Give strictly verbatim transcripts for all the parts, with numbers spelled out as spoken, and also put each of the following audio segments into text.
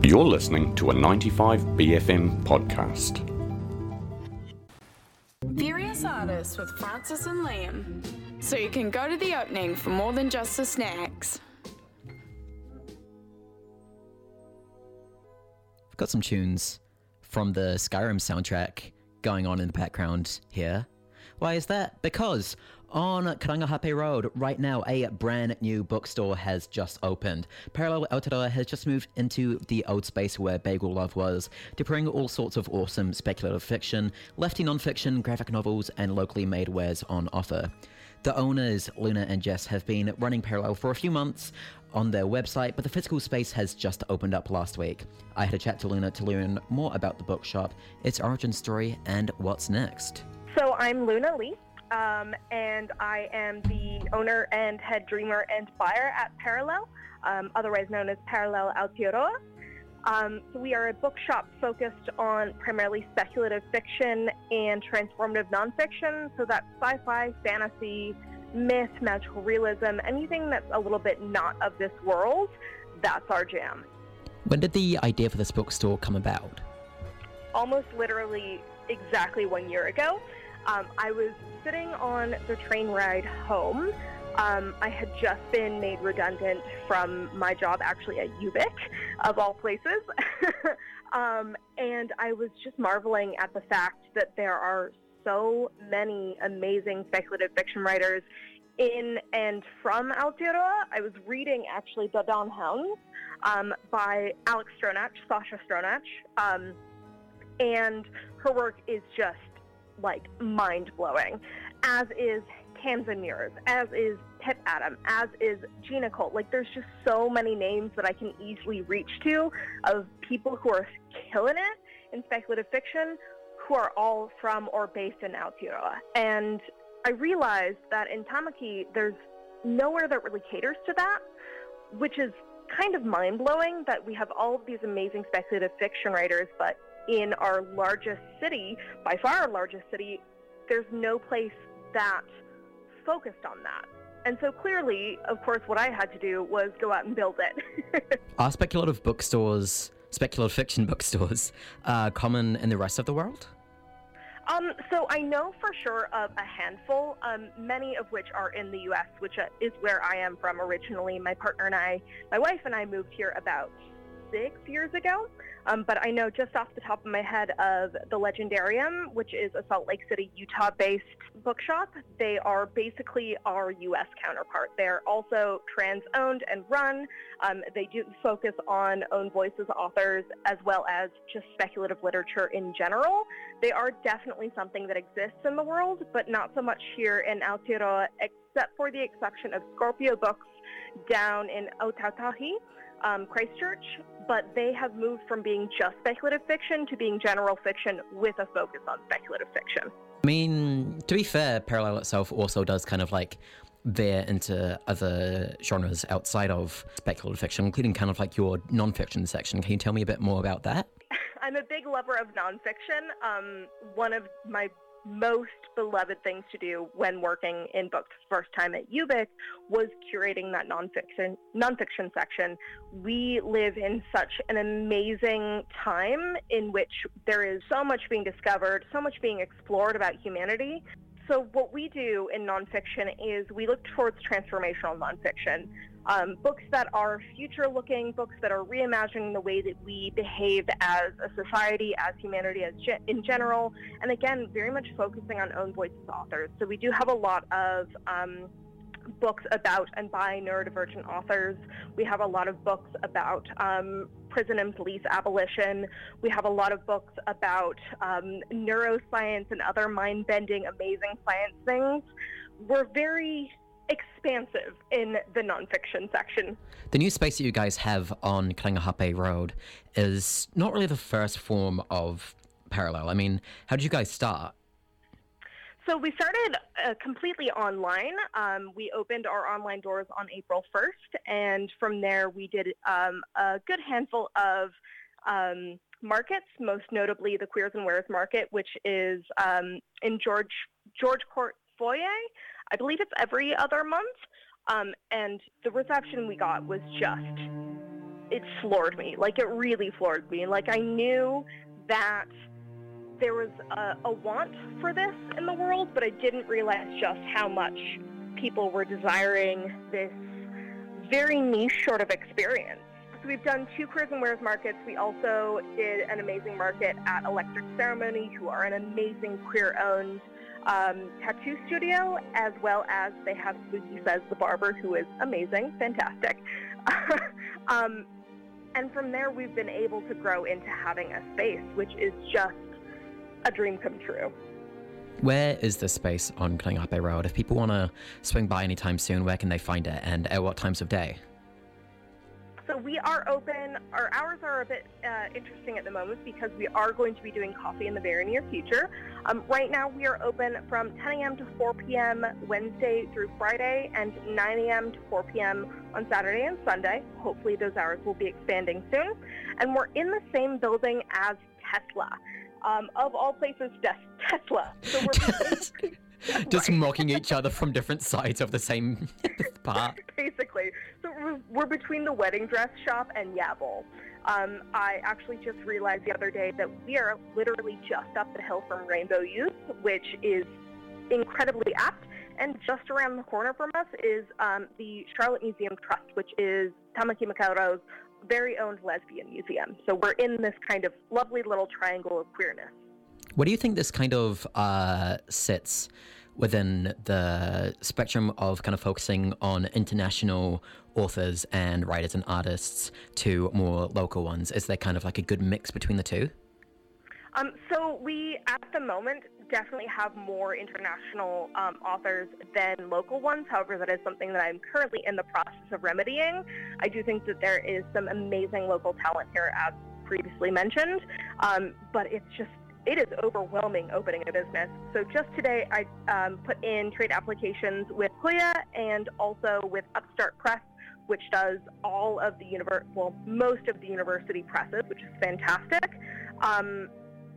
You're listening to a ninety-five B F M podcast. Various artists with Francis and Liam. So you can go to the opening for more than just the snacks. I've got some tunes from the Skyrim soundtrack going on in the background here. Why is that? Because on Karangahape Road, right now, a brand new bookstore has just opened. Parallel Aotearoa has just moved into the old space where Bagel Love was, to bring all sorts of awesome speculative fiction, lefty non-fiction, graphic novels, and locally made wares on offer. The owners, Luna and Jess, have been running Parallel for a few months on their website, but the physical space has just opened up last week. I had a chat to Luna to learn more about the bookshop, its origin story, and what's next. So I'm Luna Lee. Um, and I am the owner and head dreamer and buyer at Parallel, um, otherwise known as Parallel Aotearoa. Um, so we are a bookshop focused on primarily speculative fiction and transformative nonfiction, so that's sci-fi, fantasy, myth, magical realism, anything that's a little bit not of this world, that's our jam. When did the idea for this bookstore come about? Almost literally exactly one year ago. Um, I was sitting on the train ride home. Um, I had just been made redundant from my job actually at U B I C, of all places. um, and I was just marveling at the fact that there are so many amazing speculative fiction writers in and from Aotearoa. I was reading actually The Dawn Hounds um, by Alex Stronach, Sasha Stronach, um, and her work is just like mind-blowing, as is Tamsin Muirs, as is Pip Adam, as is Gina Cole. Like, there's just so many names that I can easily reach to of people who are killing it in speculative fiction who are all from or based in Aotearoa. And I realized that in Tamaki, there's nowhere that really caters to that, which is kind of mind-blowing that we have all of these amazing speculative fiction writers, but in our largest city, by far our largest city, there's no place that focused on that. And so clearly, of course, what I had to do was go out and build it. Are speculative bookstores, speculative fiction bookstores, uh, common in the rest of the world? Um, so I know for sure of a handful, um, many of which are in the U S, which is where I am from originally. My partner and I, my wife and I moved here about six years ago. Um, but I know just off the top of my head of the Legendarium, which is a Salt Lake City, Utah-based bookshop. They are basically our U S counterpart. They're also trans-owned and run. Um, they do focus on own voices authors as well as just speculative literature in general. They are definitely something that exists in the world, but not so much here in Aotearoa, except for the exception of Scorpio Books down in Otautahi, um, Christchurch. But they have moved from being just speculative fiction to being general fiction with a focus on speculative fiction. I mean, to be fair, Parallel itself also does kind of like veer into other genres outside of speculative fiction, including kind of like your non-fiction section. Can you tell me a bit more about that? I'm a big lover of nonfiction. Um, one of my most beloved things to do when working in books first time at U B I C was curating that nonfiction nonfiction section. We live in such an amazing time in which there is so much being discovered, so much being explored about humanity. So what we do in nonfiction is we look towards transformational nonfiction. Um, books that are future-looking, books that are reimagining the way that we behave as a society, as humanity as ge- in general, and again, very much focusing on own voices authors. So we do have a lot of um, books about and by neurodivergent authors. We have a lot of books about um, prison and police abolition. We have a lot of books about um, neuroscience and other mind-bending, amazing science things. We're very expansive in the nonfiction section. The new space that you guys have on Karangahape Road is not really the first form of Parallel. I mean, how did you guys start? So we started uh, completely online. Um, we opened our online doors on April first, and from there we did um, a good handful of um, markets, most notably the Queers and Wares Market, which is um, in George George Court Foyer. I believe it's every other month, um, and the reception we got was just it floored me. Like, it really floored me. Like, I knew that there was a, a want for this in the world, but I didn't realize just how much people were desiring this very niche sort of experience. So we've done two Queers and Wares markets. We also did an amazing market at Electric Ceremony, who are an amazing queer-owned um, tattoo studio, as well as they have Spooky Says the Barber, who is amazing, fantastic. um, and from there, we've been able to grow into having a space, which is just a dream come true. Where is this space on Kalinga Road? If people want to swing by anytime soon, where can they find it, and at what times of day? So we are open. Our hours are a bit uh, interesting at the moment because we are going to be doing coffee in the very near future. Um, right now we are open from ten a.m. to four p.m. Wednesday through Friday, and nine a.m. to four p.m. on Saturday and Sunday. Hopefully those hours will be expanding soon. And we're in the same building as Tesla. Um, of all places, Tesla. So we're just right. mocking each other from different sides of the same part. Basically. So we're, we're between the wedding dress shop and Yabble. Um, I actually just realized the other day that we are literally just up the hill from Rainbow Youth, which is incredibly apt. And just around the corner from us is um, the Charlotte Museum Trust, which is Tamaki Makaurau's very owned lesbian museum. So we're in this kind of lovely little triangle of queerness. What do you think this kind of uh, sits within the spectrum of kind of focusing on international authors and writers and artists to more local ones? Is there kind of like a good mix between the two? Um, so we, at the moment, definitely have more international um, authors than local ones. However, that is something that I'm currently in the process of remedying. I do think that there is some amazing local talent here, as previously mentioned, um, but it's just, it is overwhelming opening a business. So just today, I um, put in trade applications with Hoya and also with Upstart Press, which does all of the univer- well, most of the university presses, which is fantastic. Um,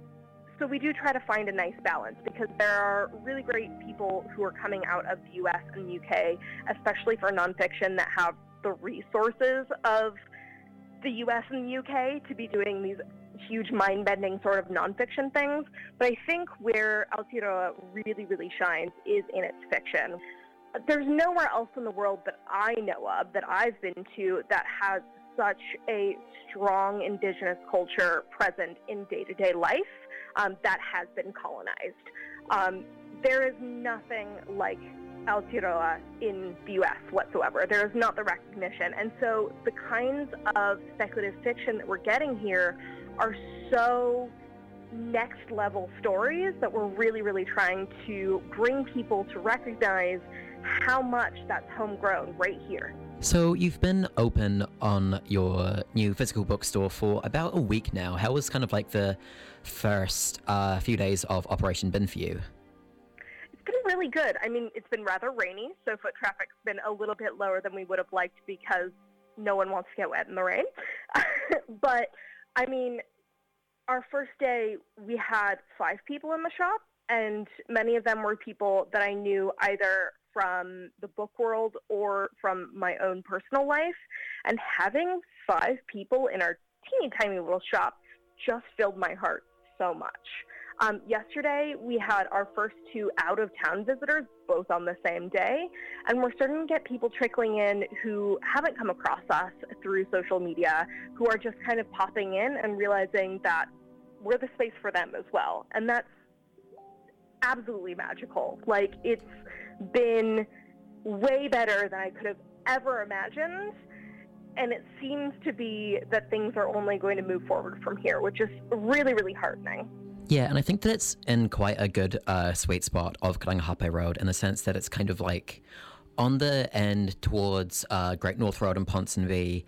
So we do try to find a nice balance because there are really great people who are coming out of the U S and the U K, especially for nonfiction, that have the resources of the U S and the U K to be doing these huge mind-bending sort of nonfiction things. But I think where Aotearoa really, really shines is in its fiction. There's nowhere else in the world that I know of, that I've been to, that has such a strong Indigenous culture present in day-to-day life. Um, that has been colonized. Um, there is nothing like Aotearoa in the U S whatsoever. There is not the recognition. And so the kinds of speculative fiction that we're getting here are so next level stories that we're really, really trying to bring people to recognize how much that's homegrown right here. So you've been open on your new physical bookstore for about a week now. How was kind of like the first uh, few days of operation been for you? It's been really good. I mean, it's been rather rainy, so foot traffic's been a little bit lower than we would have liked because no one wants to get wet in the rain. But, I mean, our first day, we had five people in the shop, and many of them were people that I knew either from the book world or from my own personal life. And having five people in our teeny tiny little shop just filled my heart so much. Um, yesterday, we had our first two out-of-town visitors, both on the same day, and we're starting to get people trickling in who haven't come across us through social media, who are just kind of popping in and realizing that we're the space for them as well. And that's absolutely magical. Like, it's been way better than I could have ever imagined, and it seems to be that things are only going to move forward from here, which is really, really heartening. Yeah, and I think that it's in quite a good uh, sweet spot of Karangahape Road in the sense that it's kind of like on the end towards uh, Great North Road and Ponsonby,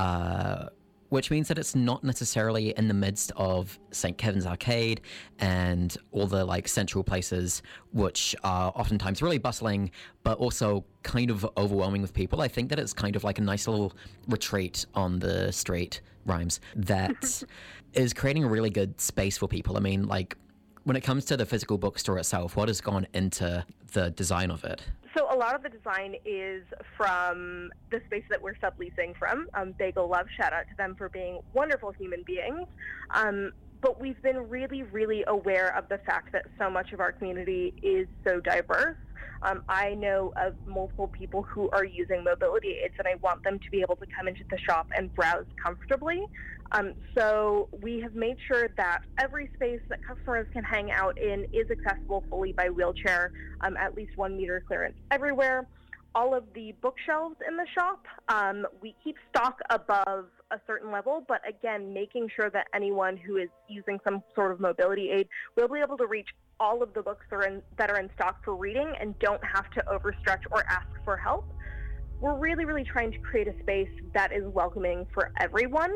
uh, which means that it's not necessarily in the midst of Saint Kevin's Arcade and all the like central places, which are oftentimes really bustling, but also kind of overwhelming with people. I think that it's kind of like a nice little retreat on the street, rhymes, that is creating a really good space for people. I mean, like, when it comes to the physical bookstore itself, what has gone into the design of it? So a lot of the design is from the space that we're subleasing from, um, Bagel Love. Shout out to them for being wonderful human beings. Um, but we've been really, really aware of the fact that so much of our community is so diverse. Um, I know of multiple people who are using mobility aids, and I want them to be able to come into the shop and browse comfortably. Um, so we have made sure that every space that customers can hang out in is accessible fully by wheelchair, um, at least one meter clearance everywhere. All of the bookshelves in the shop, um, we keep stock above a certain level, but again, making sure that anyone who is using some sort of mobility aid will be able to reach all of the books that are in, that are in stock for reading and don't have to overstretch or ask for help. We're really, really trying to create a space that is welcoming for everyone,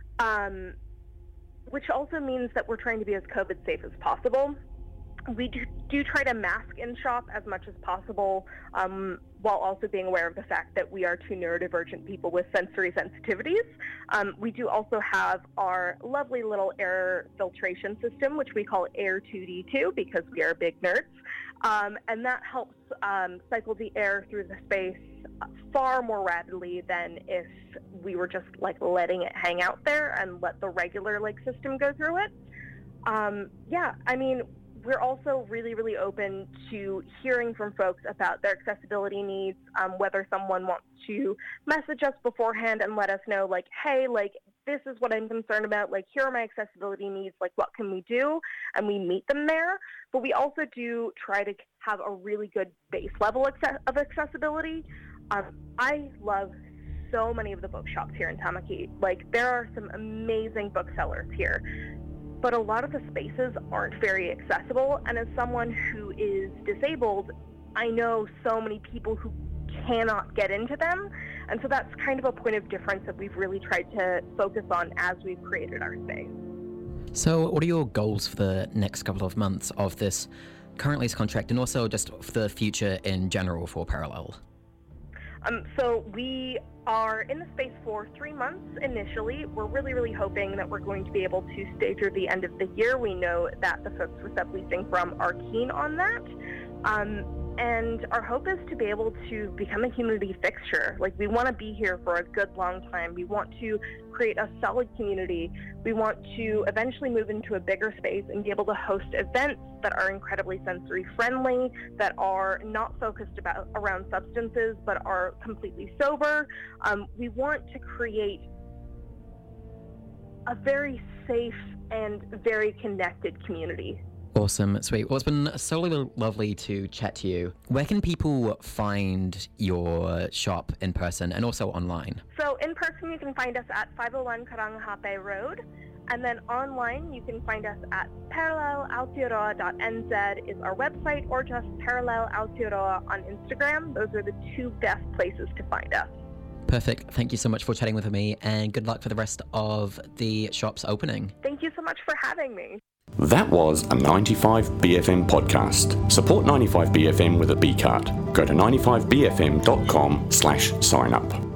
um, which also means that we're trying to be as COVID safe as possible. We do, do try to mask in shop as much as possible, um, while also being aware of the fact that we are two neurodivergent people with sensory sensitivities. Um, we do also have our lovely little air filtration system, which we call Air two D two because we are big nerds. Um, and that helps um, cycle the air through the space far more rapidly than if we were just like letting it hang out there and let the regular like system go through it. Um, yeah, I mean, we're also really, really open to hearing from folks about their accessibility needs, um, whether someone wants to message us beforehand and let us know, like, hey, like, this is what I'm concerned about. Like, here are my accessibility needs. Like, what can we do? And we meet them there. But we also do try to have a really good base level of accessibility. Um, I love so many of the bookshops here in Tamaki. Like, there are some amazing booksellers here. But a lot of the spaces aren't very accessible, and as someone who is disabled, I know so many people who cannot get into them, and so that's kind of a point of difference that we've really tried to focus on as we've created our space. So what are your goals for the next couple of months of this current lease contract, and also just for the future in general for Parallel? Um, so we are in the space for three months initially. We're really, really hoping that we're going to be able to stay through the end of the year. We know that the folks we're subleasing from are keen on that. Um, and our hope is to be able to become a community fixture. Like, we want to be here for a good long time. We want to create a solid community. We want to eventually move into a bigger space and be able to host events that are incredibly sensory friendly, that are not focused about around substances, but are completely sober. Um, we want to create a very safe and very connected community. Awesome, sweet. Well, it's been so lovely to chat to you. Where can people find your shop in person and also online? So in person, you can find us at five oh one Karangahape Road. And then online, you can find us at parallel aotearoa dot n z is our website, or just Parallel Aotearoa on Instagram. Those are the two best places to find us. Perfect. Thank you so much for chatting with me, and good luck for the rest of the shop's opening. Thank you so much for having me. That was a ninety-five B F M podcast. Support ninety-five B F M with a B card. Go to ninety-five b f m dot com slash sign up.